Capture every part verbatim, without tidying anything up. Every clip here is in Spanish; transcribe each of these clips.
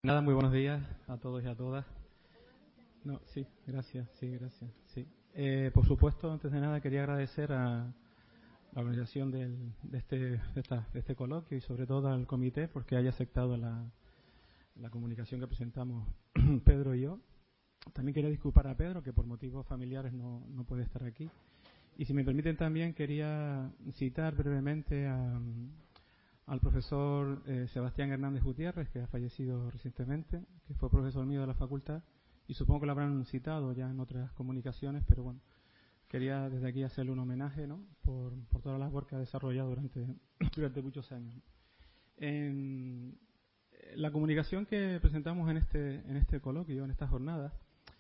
Nada, muy buenos días a todos y a todas. No, sí, gracias, sí, gracias. Sí. Eh, por supuesto, antes de nada quería agradecer a la organización del, de, este, de, esta, de este coloquio y sobre todo al comité porque haya aceptado la, la comunicación que presentamos Pedro y yo. También quería disculpar a Pedro, que por motivos familiares no, no puede estar aquí. Y si me permiten también quería citar brevemente a, al profesor eh, Sebastián Hernández Gutiérrez, que ha fallecido recientemente, que fue profesor mío de la facultad, y supongo que lo habrán citado ya en otras comunicaciones, pero bueno, quería desde aquí hacerle un homenaje, ¿no?, por, por toda la labor que ha desarrollado durante, durante muchos años. En la comunicación que presentamos en este, en este coloquio, en esta jornada,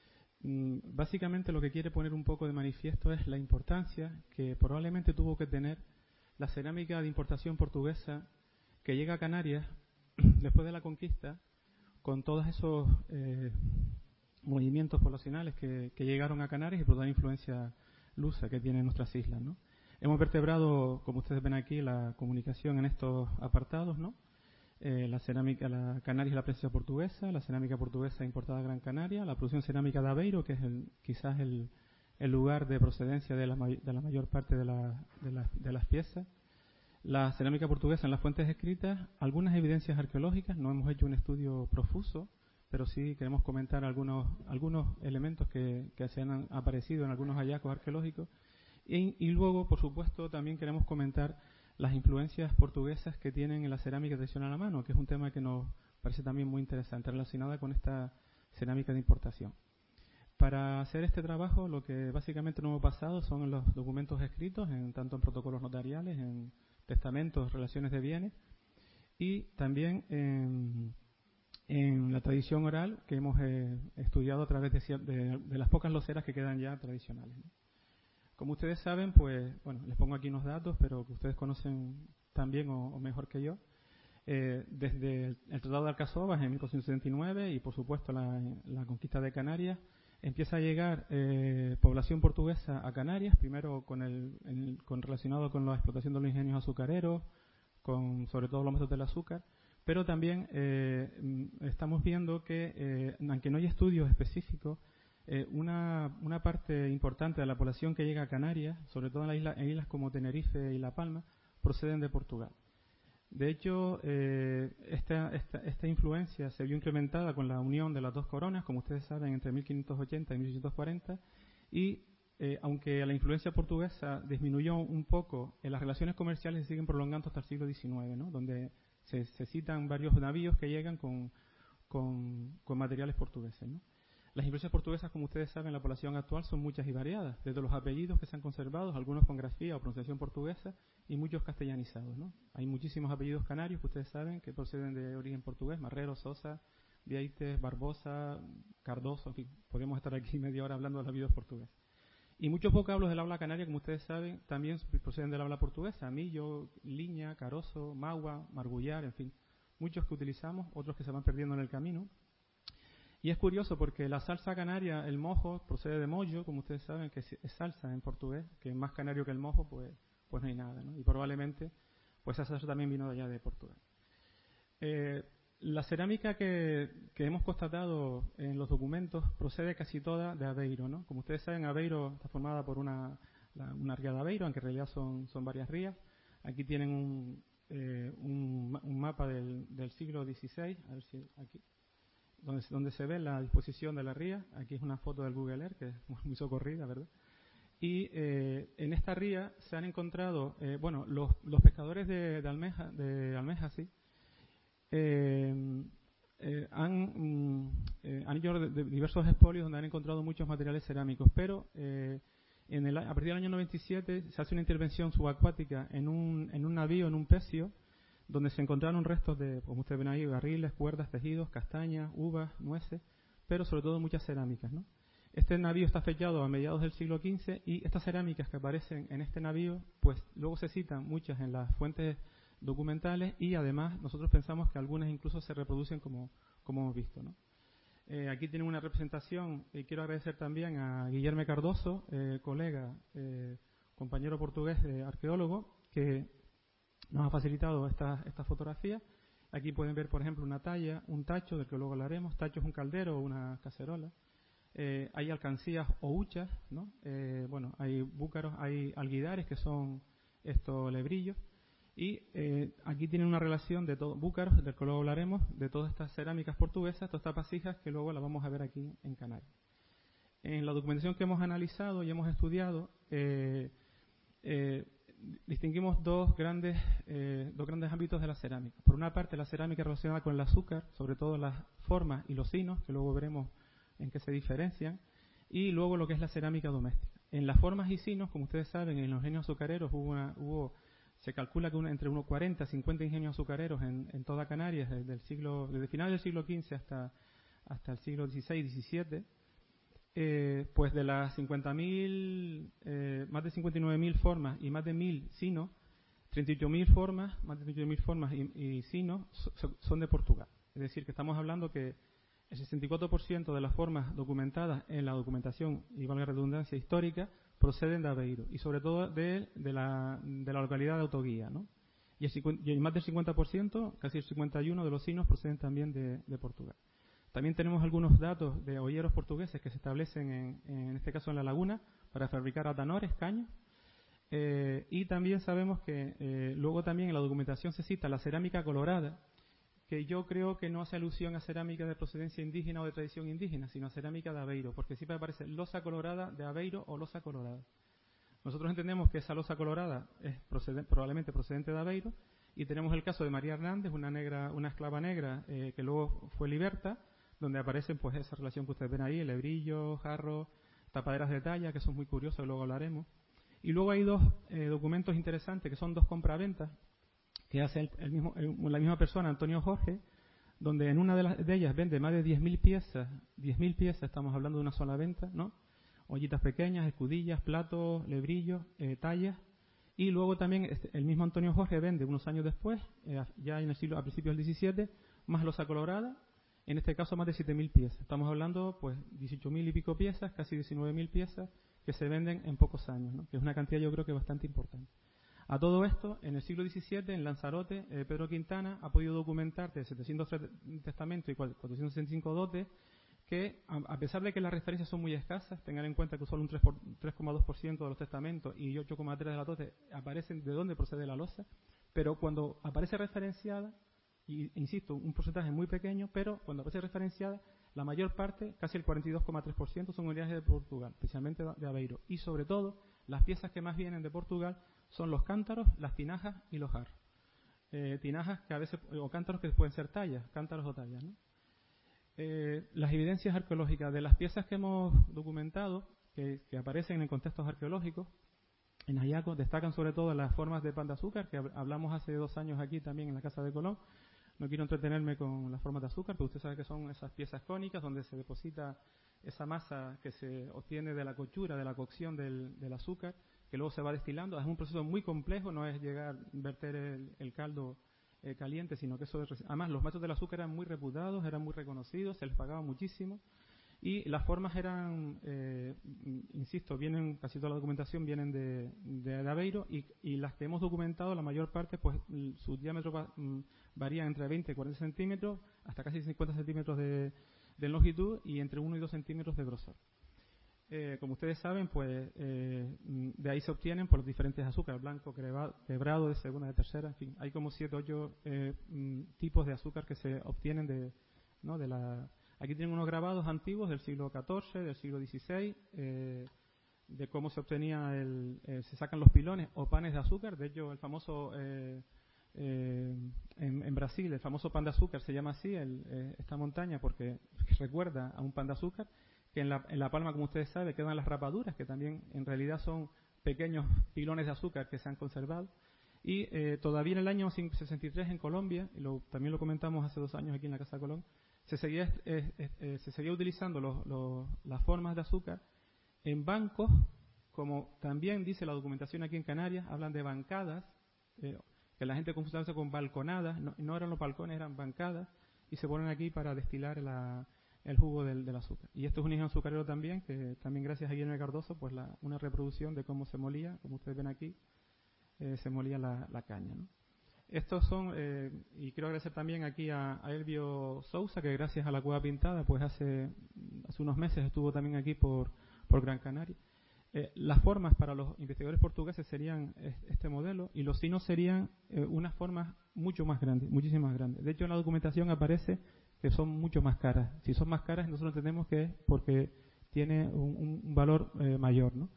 básicamente lo que quiere poner un poco de manifiesto es la importancia que probablemente tuvo que tener la cerámica de importación portuguesa que llega a Canarias después de la conquista, con todos esos eh, movimientos poblacionales que, que llegaron a Canarias y por toda la influencia lusa que tienen nuestras islas, ¿no? Hemos vertebrado, como ustedes ven aquí, la comunicación en estos apartados, ¿no? Eh, la cerámica, la Canarias y la presencia portuguesa, la cerámica portuguesa importada a Gran Canaria, la producción cerámica de Aveiro, que es el, quizás el, el lugar de procedencia de la, de la mayor parte de, la, de, la, de las piezas, la cerámica portuguesa en las fuentes escritas, algunas evidencias arqueológicas. No hemos hecho un estudio profuso, pero sí queremos comentar algunos, algunos elementos que, que se han aparecido en algunos hallazgos arqueológicos y, y luego, por supuesto, también queremos comentar las influencias portuguesas que tienen en la cerámica tradicional a mano, que es un tema que nos parece también muy interesante, relacionada con esta cerámica de importación. Para hacer este trabajo, lo que básicamente nos hemos basado son los documentos escritos, en, tanto en protocolos notariales, en testamentos, relaciones de bienes, y también en, en la tradición oral que hemos eh, estudiado a través de, de, de las pocas loseras que quedan ya tradicionales, ¿no? Como ustedes saben, pues, bueno, les pongo aquí unos datos, pero que ustedes conocen tan bien o, o mejor que yo. Eh, desde el, el Tratado de Alcazovas en mil cuatrocientos setenta y nueve y, por supuesto, la, la conquista de Canarias, empieza a llegar eh, población portuguesa a Canarias, primero con el, el, con relacionado con la explotación de los ingenios azucareros, con sobre todo los métodos del azúcar, pero también eh, estamos viendo que, eh, aunque no hay estudios específicos, Eh, una, una parte importante de la población que llega a Canarias, sobre todo en, la isla, en islas como Tenerife y La Palma, proceden de Portugal. De hecho, eh, esta, esta, esta influencia se vio incrementada con la unión de las dos coronas, como ustedes saben, entre mil quinientos ochenta y mil seiscientos cuarenta, y eh, aunque la influencia portuguesa disminuyó un poco, eh, las relaciones comerciales se siguen prolongando hasta el siglo diecinueve, ¿no?, donde se, se citan varios navíos que llegan con, con, con materiales portugueses, ¿no? Las influencias portuguesas, como ustedes saben, en la población actual son muchas y variadas, desde los apellidos que se han conservado, algunos con grafía o pronunciación portuguesa, y muchos castellanizados, ¿no? Hay muchísimos apellidos canarios que ustedes saben que proceden de origen portugués: Marrero, Sosa, Vieites, Barbosa, Cardoso, en fin, podemos estar aquí media hora hablando de los apellidos portugueses. Y muchos vocablos del habla canaria, como ustedes saben, también proceden del habla portuguesa: Millo, Liña, Carozo, Magua, Margullar, en fin, muchos que utilizamos, otros que se van perdiendo en el camino. Y es curioso porque la salsa canaria, el mojo, procede de mollo, como ustedes saben, que es salsa en portugués, que es más canario que el mojo, pues, pues no hay nada, ¿no? Y probablemente pues esa salsa también vino de allá de Portugal. Eh, la cerámica que, que hemos constatado en los documentos procede casi toda de Aveiro, ¿no? Como ustedes saben, Aveiro está formada por una, la, una ría de Aveiro, aunque en realidad son, son varias rías. Aquí tienen un, eh, un, un mapa del, del siglo dieciséis, a ver si aquí. Donde, donde se ve la disposición de la ría. Aquí es una foto del Google Earth, que es muy socorrida, ¿verdad? Y eh, en esta ría se han encontrado, eh, bueno, los, los pescadores de, de Almeja, de Almeja, sí, eh, eh, han, mm, eh, han hecho de, de diversos expolios donde han encontrado muchos materiales cerámicos, pero eh, en el, a partir del año noventa y siete se hace una intervención subacuática en un, en un navío, en un pecio, donde se encontraron restos de, como ustedes ven ahí, barriles, cuerdas, tejidos, castañas, uvas, nueces, pero sobre todo muchas cerámicas, ¿no? Este navío está fechado a mediados del siglo quince y estas cerámicas que aparecen en este navío, pues luego se citan muchas en las fuentes documentales y además nosotros pensamos que algunas incluso se reproducen como, como hemos visto, ¿no? Eh, aquí tienen una representación y quiero agradecer también a Guillermo Cardoso, eh, colega, eh, compañero portugués, eh, arqueólogo, que nos ha facilitado esta, esta fotografía. Aquí pueden ver, por ejemplo, una talla, un tacho, del que luego hablaremos. Tacho es un caldero o una cacerola. Eh, hay alcancías o huchas, ¿no? Eh, bueno, hay búcaros, hay alguidares, que son estos lebrillos. Y eh, aquí tienen una relación de todos, búcaros, del que luego hablaremos, de todas estas cerámicas portuguesas, todas estas vasijas, que luego las vamos a ver aquí en Canarias. En la documentación que hemos analizado y hemos estudiado, eh, eh, distinguimos dos grandes, eh, dos grandes ámbitos de la cerámica. Por una parte, la cerámica relacionada con el azúcar, sobre todo las formas y los sinos, que luego veremos en qué se diferencian, y luego lo que es la cerámica doméstica. En las formas y sinos, como ustedes saben, en los ingenios azucareros hubo, una, hubo se calcula que una, entre unos cuarenta a cincuenta ingenios azucareros en, en toda Canarias, desde el siglo, desde finales del siglo quince hasta, hasta el siglo dieciséis diecisiete. Eh, pues de las cincuenta mil, eh, más de cincuenta y nueve mil formas y más de mil sinos, treinta y ocho mil formas, más de treinta y ocho mil formas y, y sinos so, son de Portugal. Es decir, que estamos hablando que el sesenta y cuatro por ciento de las formas documentadas en la documentación, y valga la redundancia, histórica, proceden de Aveiro, y sobre todo de, de, la, de la localidad de Autoguía, ¿no? Y, el, y más del cincuenta por ciento, casi el cincuenta y uno por ciento de los sinos proceden también de, de Portugal. También tenemos algunos datos de olleros portugueses que se establecen, en, en este caso en La Laguna, para fabricar atanores, caños. Eh, y también sabemos que eh, luego también en la documentación se cita la cerámica colorada, que yo creo que no hace alusión a cerámica de procedencia indígena o de tradición indígena, sino a cerámica de Aveiro, porque siempre aparece losa colorada de Aveiro o losa colorada. Nosotros entendemos que esa losa colorada es proceden, probablemente procedente de Aveiro, y tenemos el caso de María Hernández, una negra, una esclava negra eh, que luego fue liberta, donde aparecen pues esa relación que ustedes ven ahí, el lebrillo, jarro, tapaderas de talla, que son muy curiosos, luego hablaremos. Y luego hay dos eh, documentos interesantes, que son dos compraventas, que hace el, el mismo, el, la misma persona, Antonio Jorge, donde en una de, las, de ellas vende más de diez mil piezas, diez mil piezas, estamos hablando de una sola venta, ¿no? Ollitas pequeñas, escudillas, platos, lebrillos, eh, tallas. Y luego también este, el mismo Antonio Jorge vende unos años después, eh, ya en el siglo, a principios del diecisiete, más losa colorada, en este caso más de siete mil piezas. Estamos hablando pues dieciocho mil y pico piezas, casi diecinueve mil piezas, que se venden en pocos años, ¿no? Que es una cantidad yo creo que bastante importante. A todo esto, en el siglo diecisiete, en Lanzarote, eh, Pedro Quintana ha podido documentar de setecientos tres testamentos y cuatrocientos sesenta y cinco dotes que, a, a pesar de que las referencias son muy escasas, tengan en cuenta que solo un tres coma dos por ciento de los testamentos y ocho coma tres por ciento de las dotes aparecen de dónde procede la losa, pero cuando aparece referenciada, y insisto, un porcentaje muy pequeño, pero cuando aparece referenciada, la mayor parte, casi el cuarenta y dos coma tres por ciento, son unidades de Portugal, especialmente de Aveiro. Y sobre todo, las piezas que más vienen de Portugal son los cántaros, las tinajas y los jarros. Eh, tinajas que a veces, o cántaros que pueden ser tallas, cántaros o tallas, ¿no? Eh, las evidencias arqueológicas de las piezas que hemos documentado, que, que aparecen en contextos arqueológicos, en hallazgos, destacan sobre todo las formas de pan de azúcar, que hablamos hace dos años aquí también en la Casa de Colón. No quiero entretenerme con las formas de azúcar, pero usted sabe que son esas piezas cónicas donde se deposita esa masa que se obtiene de la cochura, de la cocción del, del azúcar, que luego se va destilando. Es un proceso muy complejo, no es llegar, verter el, el caldo eh, caliente, sino que eso es... Además, los maestros del azúcar eran muy reputados, eran muy reconocidos, se les pagaba muchísimo. Y las formas eran, eh, insisto, vienen, casi toda la documentación vienen de, de Aveiro, y, y las que hemos documentado, la mayor parte, pues su diámetro va, varía entre veinte y cuarenta centímetros, hasta casi cincuenta centímetros de, de longitud y entre uno y dos centímetros de grosor. Eh, como ustedes saben, pues eh, de ahí se obtienen por los diferentes azúcares, blanco, quebrado, de segunda, de tercera, en fin, hay como siete o ocho eh, tipos de azúcar que se obtienen de, ¿no? de la... Aquí tienen unos grabados antiguos del siglo catorce, del siglo dieciséis, eh, de cómo se obtenía, el, eh, se sacan los pilones o panes de azúcar. De hecho, el famoso, eh, eh, en, en Brasil, el famoso pan de azúcar se llama así, el, eh, esta montaña, porque recuerda a un pan de azúcar, que en la, en la palma, como ustedes saben, quedan las rapaduras, que también en realidad son pequeños pilones de azúcar que se han conservado. Y eh, todavía en el año sesenta y tres en Colombia, y lo, también lo comentamos hace dos años aquí en la Casa de Colón, se seguía, eh, eh, se seguía utilizando los, los, las formas de azúcar en bancos, como también dice la documentación aquí en Canarias, hablan de bancadas, eh, que la gente confunde con balconadas, no, no eran los balcones, eran bancadas, y se ponen aquí para destilar la, el jugo del, del azúcar. Y esto es un ingenio azucarero también, que también gracias a Guillermo Cardoso, pues la, una reproducción de cómo se molía, como ustedes ven aquí, eh, se molía la, la caña, ¿no? Estos son, eh, y quiero agradecer también aquí a, a Elvio Sousa, que gracias a la Cueva Pintada, pues hace, hace unos meses estuvo también aquí por, por Gran Canaria. Eh, las formas para los investigadores portugueses serían este modelo, y los sinos serían eh, unas formas mucho más grandes, muchísimas más grandes. De hecho, en la documentación aparece que son mucho más caras. Si son más caras, nosotros entendemos que es porque tiene un, un valor eh, mayor, ¿no?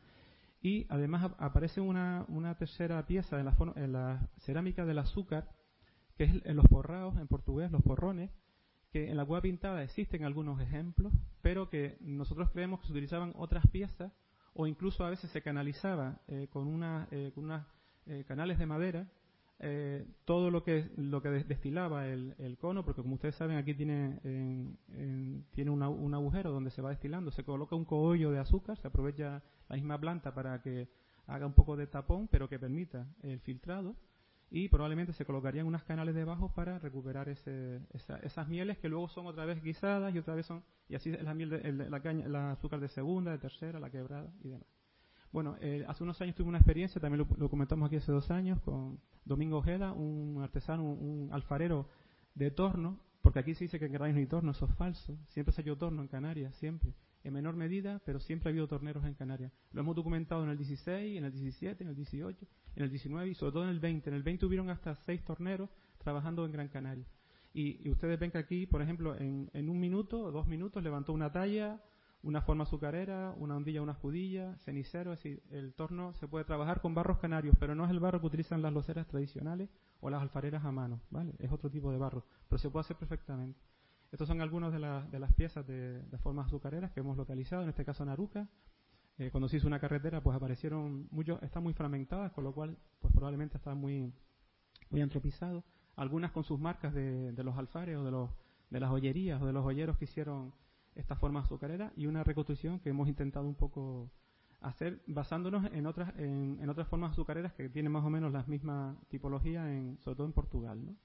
Y además aparece una, una tercera pieza en la, en la cerámica del azúcar, que es en los porraos, en portugués, los porrones, que en la Cueva Pintada existen algunos ejemplos, pero que nosotros creemos que se utilizaban otras piezas, o incluso a veces se canalizaba eh, con unos eh, con unas, eh, canales de madera eh, todo lo que lo que destilaba el, el cono, porque como ustedes saben aquí tiene en, en, tiene una, un agujero donde se va destilando, se coloca un cogollo de azúcar, se aprovecha la misma planta para que haga un poco de tapón, pero que permita el filtrado, y probablemente se colocarían unos canales debajo para recuperar ese, esa, esas mieles que luego son otra vez guisadas y otra vez son, y así es la miel, de, el, la caña, la azúcar de segunda, de tercera, la quebrada y demás. Bueno, eh, hace unos años tuve una experiencia, también lo, lo comentamos aquí hace dos años, con Domingo Ojeda, un artesano, un, un alfarero de torno, porque aquí se dice que en Canarias no hay torno, eso es falso, siempre se ha hecho torno en Canarias, siempre, en menor medida, pero siempre ha habido torneros en Canarias. Lo hemos documentado en el dieciséis, en el diecisiete, en el dieciocho, en el diecinueve y sobre todo en el veinte. En el veinte hubieron hasta seis torneros trabajando en Gran Canaria. Y, y ustedes ven que aquí, por ejemplo, en, en un minuto o dos minutos levantó una talla, una forma azucarera, una ondilla, una escudilla, cenicero. Es decir, el torno se puede trabajar con barros canarios, pero no es el barro que utilizan las loceras tradicionales o las alfareras a mano, ¿vale? Es otro tipo de barro, pero se puede hacer perfectamente. Estos son algunos de, la, de las piezas de, de formas azucareras que hemos localizado, en este caso en Aruca. Eh, cuando se hizo una carretera, pues aparecieron muchos, están muy fragmentadas, con lo cual, pues probablemente están muy, muy antropizados. Algunas con sus marcas de, de los alfares o de, los, de las joyerías o de los joyeros que hicieron estas formas azucareras, y una reconstrucción que hemos intentado un poco hacer basándonos en otras, en, en otras formas azucareras que tienen más o menos la misma tipología, en, sobre todo en Portugal, ¿no?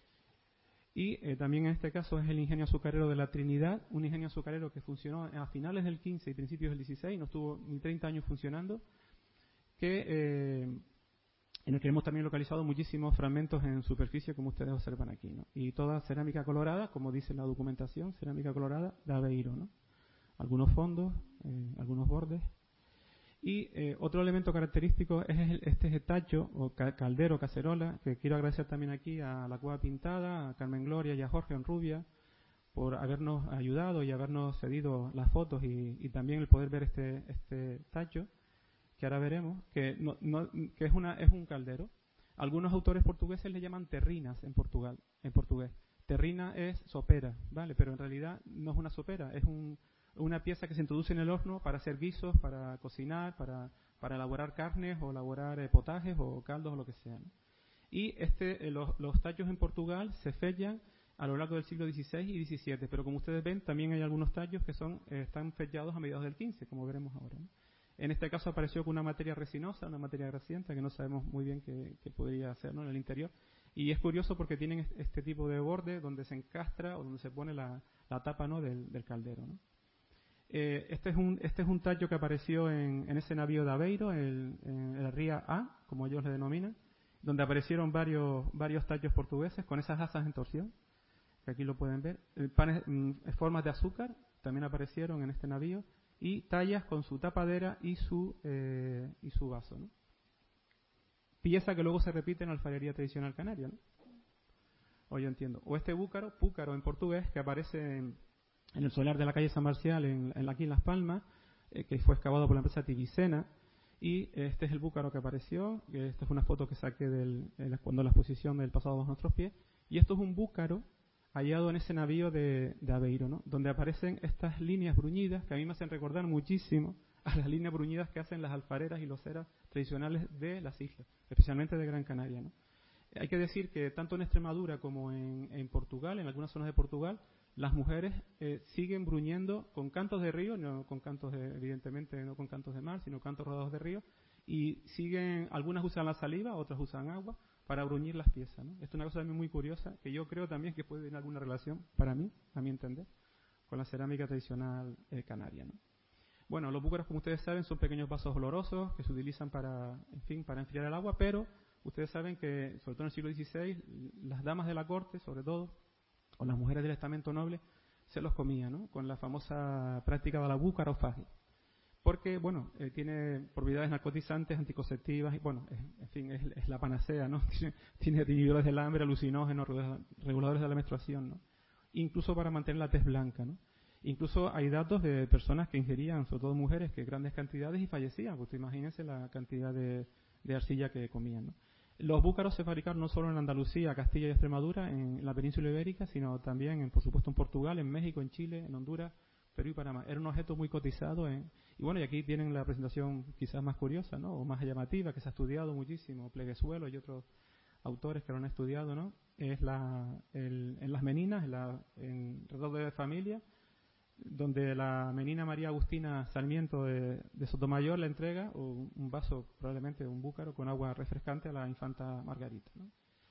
Y eh, también en este caso es el ingenio azucarero de la Trinidad, un ingenio azucarero que funcionó a finales del quince y principios del dieciséis, no estuvo ni treinta años funcionando, que, eh, en el que hemos también localizado muchísimos fragmentos en superficie, como ustedes observan aquí, ¿no? Y toda cerámica colorada, como dice la documentación, cerámica colorada de Aveiro, ¿no? Algunos fondos, eh, algunos bordes. Y eh, otro elemento característico es el, este tacho o ca caldero, cacerola, que quiero agradecer también aquí a la Cueva Pintada, a Carmen Gloria y a Jorge Onrubia por habernos ayudado y habernos cedido las fotos y, y también el poder ver este, este tacho, que ahora veremos, que, no, no, que es, una, es un caldero. Algunos autores portugueses le llaman terrinas en, Portugal, en portugués. Terrina es sopera, ¿vale? Pero en realidad no es una sopera, es un... una pieza que se introduce en el horno para hacer guisos, para cocinar, para, para elaborar carnes o elaborar eh, potajes o caldos o lo que sea, ¿no? Y este, eh, los, los tachos en Portugal se fellan a lo largo del siglo dieciséis y diecisiete, pero como ustedes ven también hay algunos tallos que son eh, están fellados a mediados del quince, como veremos ahora, ¿no? En este caso apareció con una materia resinosa, una materia grasienta que no sabemos muy bien qué, qué podría ser, ¿no?, en el interior. Y es curioso porque tienen este tipo de borde donde se encastra o donde se pone la, la tapa, ¿no?, del, del caldero, ¿no? Eh, este, es un, este es un tallo que apareció en, en ese navío de Aveiro, el, en el Ría A, como ellos le denominan, donde aparecieron varios, varios tallos portugueses con esas asas en torsión, que aquí lo pueden ver. Eh, panes, mm, formas de azúcar también aparecieron en este navío, y tallas con su tapadera y su, eh, y su vaso, ¿no? Pieza que luego se repite en la alfarería tradicional canaria, ¿no? O yo entiendo. O este búcaro, púcaro en portugués, que aparece en, en el solar de la calle San Marcial, en, en, aquí en Las Palmas, eh, que fue excavado por la empresa Tibicena, y este es el búcaro que apareció. Esta es una foto que saqué del, eh, cuando la exposición del pasado bajo nuestros pies, y esto es un búcaro hallado en ese navío de, de Aveiro, ¿no?, donde aparecen estas líneas bruñidas que a mí me hacen recordar muchísimo a las líneas bruñidas que hacen las alfareras y loceras tradicionales de las islas, especialmente de Gran Canaria, ¿no? Hay que decir que tanto en Extremadura como en, en Portugal, en algunas zonas de Portugal, las mujeres eh, siguen bruñendo con cantos de río, no con cantos de, evidentemente no con cantos de mar, sino cantos rodados de río, y siguen, algunas usan la saliva, otras usan agua para bruñir las piezas, ¿no? Esto es una cosa también muy curiosa, que yo creo también que puede tener alguna relación, para mí, a mi entender, con la cerámica tradicional eh, canaria, ¿no? Bueno, los búcaros, como ustedes saben, son pequeños vasos olorosos que se utilizan para, en fin, para enfriar el agua, pero Ustedes saben que, sobre todo en el siglo dieciséis, las damas de la corte, sobre todo, o las mujeres del estamento noble, se los comían, ¿no? Con la famosa práctica de la búcarofagia. Porque, bueno, eh, tiene propiedades narcotizantes, anticonceptivas, y bueno, es, en fin, es, es la panacea, ¿no? Tiene, tiene inhibidores del hambre, alucinógenos, reguladores de la menstruación, ¿no? Incluso para mantener la tez blanca, ¿no? Incluso hay datos de personas que ingerían, sobre todo mujeres, que grandes cantidades y fallecían. Pues imagínense la cantidad de, de arcilla que comían, ¿no? Los búcaros se fabricaron no solo en Andalucía, Castilla y Extremadura, en la península ibérica, sino también, en, por supuesto, en Portugal, en México, en Chile, en Honduras, Perú y Panamá. Era un objeto muy cotizado. En, y bueno, y aquí tienen la presentación quizás más curiosa, ¿no? O más llamativa, que se ha estudiado muchísimo, Pleguezuelo y otros autores que lo han estudiado, ¿no? Es la, el, en las meninas, en, la, en Redondo de Familia, donde la menina María Agustina Sarmiento de, de Sotomayor le entrega un, un vaso, probablemente un búcaro, con agua refrescante a la infanta Margarita, ¿no?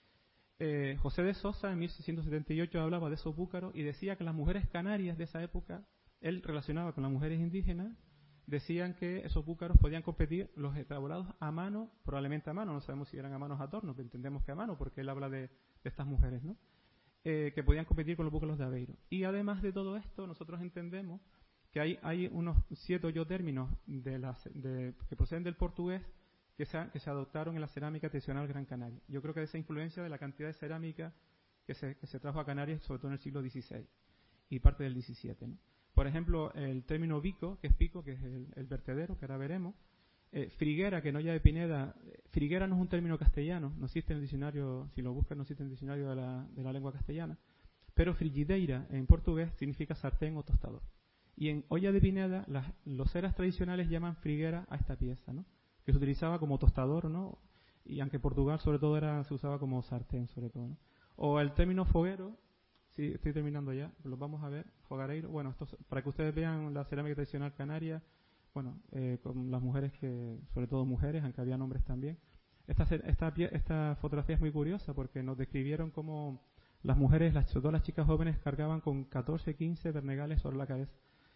Eh, José de Sosa en mil seiscientos setenta y ocho hablaba de esos búcaros y decía que las mujeres canarias de esa época, él relacionaba con las mujeres indígenas, decían que esos búcaros podían competir los elaborados a mano, probablemente a mano, no sabemos si eran a manos a torno, pero entendemos que a mano porque él habla de, de estas mujeres, ¿no? Eh, que podían competir con los búcaros de Aveiro. Y además de todo esto, nosotros entendemos que hay, hay unos siete o ocho términos de las, de, que proceden del portugués que se, que se adoptaron en la cerámica tradicional Gran Canaria. Yo creo que de esa influencia de la cantidad de cerámica que se, que se trajo a Canarias, sobre todo en el siglo dieciséis y parte del diecisiete, ¿no? Por ejemplo, el término bico, que es pico, que es el, el vertedero, que ahora veremos. Eh, friguera, que en Olla de Pineda, eh, friguera no es un término castellano, no existe en el diccionario, si lo buscan no existe en el diccionario de la, de la lengua castellana, pero frigideira en portugués significa sartén o tostador. Y en Olla de Pineda, las, los eras tradicionales llaman friguera a esta pieza, ¿no? Que se utilizaba como tostador, ¿no? Y aunque en Portugal sobre todo era, se usaba como sartén, sobre todo, ¿no? O el término foguero, sí, estoy terminando ya, lo vamos a ver, fogareiro, bueno, esto, para que ustedes vean la cerámica tradicional canaria. Bueno, eh, con las mujeres, que sobre todo mujeres, aunque había hombres también. Esta, esta, esta fotografía es muy curiosa porque nos describieron cómo las mujeres, las, sobre todo las chicas jóvenes, cargaban con catorce, quince vernegales sobre la cabeza.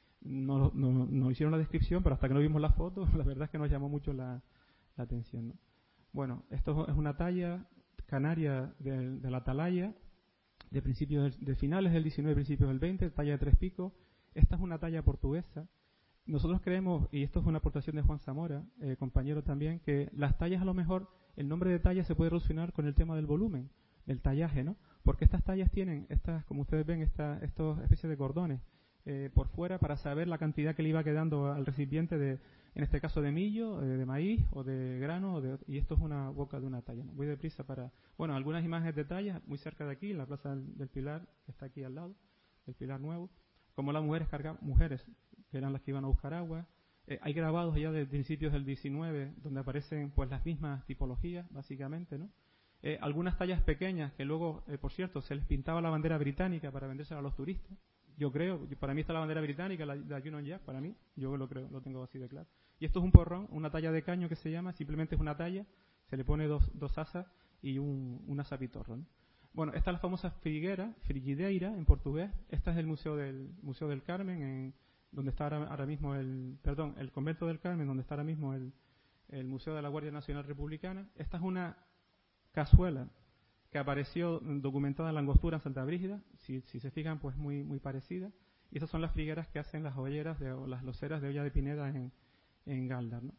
No, no, no hicieron la descripción, pero hasta que no vimos la foto, la verdad es que nos llamó mucho la, la atención, ¿no? Bueno, esto es una talla canaria de, de la atalaya, de, principios de, de finales del diecinueve, principios del veinte, talla de tres picos. Esta es una talla portuguesa. Nosotros creemos, y esto es una aportación de Juan Zamora, eh, compañero también, que las tallas, a lo mejor, el nombre de talla se puede relacionar con el tema del volumen, del tallaje, ¿no? Porque estas tallas tienen, estas, como ustedes ven, esta, estos especies de cordones eh, por fuera para saber la cantidad que le iba quedando al recipiente de, en este caso, de millo, eh, de maíz o de grano, o de, y esto es una boca de una talla, ¿no? Voy deprisa para, bueno, algunas imágenes de tallas muy cerca de aquí, en la Plaza del, del Pilar, que está aquí al lado, el Pilar Nuevo, como las mujeres cargaban, mujeres que eran las que iban a buscar agua. Eh, hay grabados ya de principios del diecinueve donde aparecen pues las mismas tipologías, básicamente, ¿no? Eh, algunas tallas pequeñas que luego, eh, por cierto, se les pintaba la bandera británica para vendérsela a los turistas. Yo creo, para mí está la bandera británica, la, la Union Jack, para mí, yo lo creo, lo tengo así de claro. Y esto es un porrón, una talla de caño que se llama, simplemente es una talla, se le pone dos, dos asas y un, un asapitorro, ¿no? Bueno, esta es la famosa friguera, frigideira en portugués. Esta es el Museo del Museo del Carmen, en, donde está ahora, ahora mismo el, perdón, el Convento del Carmen, donde está ahora mismo el, el Museo de la Guardia Nacional Republicana. Esta es una cazuela que apareció documentada en la Angostura en Santa Brígida, si, si se fijan, pues muy muy parecida. Y esas son las frigueras que hacen las joyeras de, o las loceras de Olla de Pineda en, en Galdar, ¿no?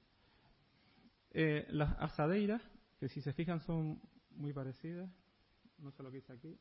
Eh, las asadeiras, que si se fijan son muy parecidas. No sé lo que hice aquí.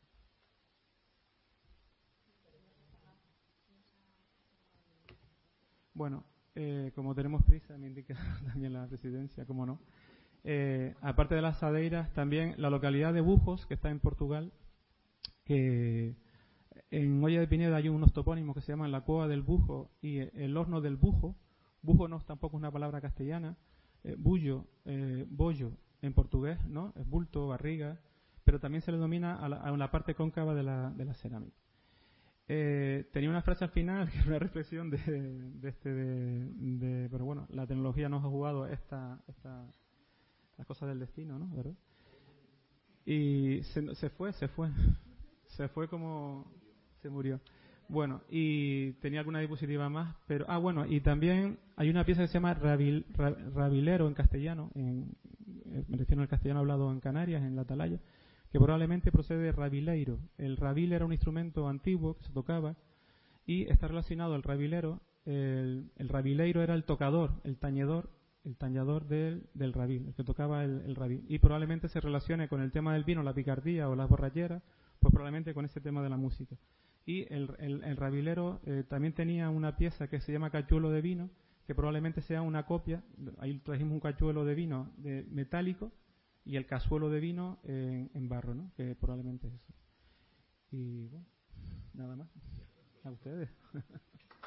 Bueno, eh, como tenemos prisa, me indica también la presidencia, cómo no. Eh, aparte de las asadeiras, también la localidad de Bujos, que está en Portugal, que en Olla de Pineda hay unos topónimos que se llaman la Cueva del Bujo y el Horno del Bujo. Bujo no tampoco es una palabra castellana. Eh, bullo, eh, bollo en portugués, ¿no? Es bulto, barriga, pero también se le domina a la, a la parte cóncava de la, de la cerámica. Eh, tenía una frase al final, que es una reflexión de, de este, de, de, pero bueno, la tecnología nos ha jugado esta, esta, las cosas del destino, ¿no? ¿Verdad? Y se, se fue, se fue, se fue como se murió. Bueno, y tenía alguna diapositiva más, pero ah, bueno, y también hay una pieza que se llama Rabil, Rabilero en castellano, en, eh, me refiero al castellano hablado en Canarias, en la Atalaya, que probablemente procede de rabileiro. El rabil era un instrumento antiguo que se tocaba y está relacionado al rabilero. El, el rabileiro era el tocador, el tañedor, el tañador del, del rabil, el que tocaba el, el rabil. Y probablemente se relacione con el tema del vino, la picardía o las borracheras, pues probablemente con ese tema de la música. Y el, el, el rabilero eh, también tenía una pieza que se llama cachuelo de vino, que probablemente sea una copia. Ahí trajimos un cachuelo de vino de metálico y el cazuelo de vino en, en barro, ¿no? Que probablemente es eso. Y bueno, nada más. A ustedes.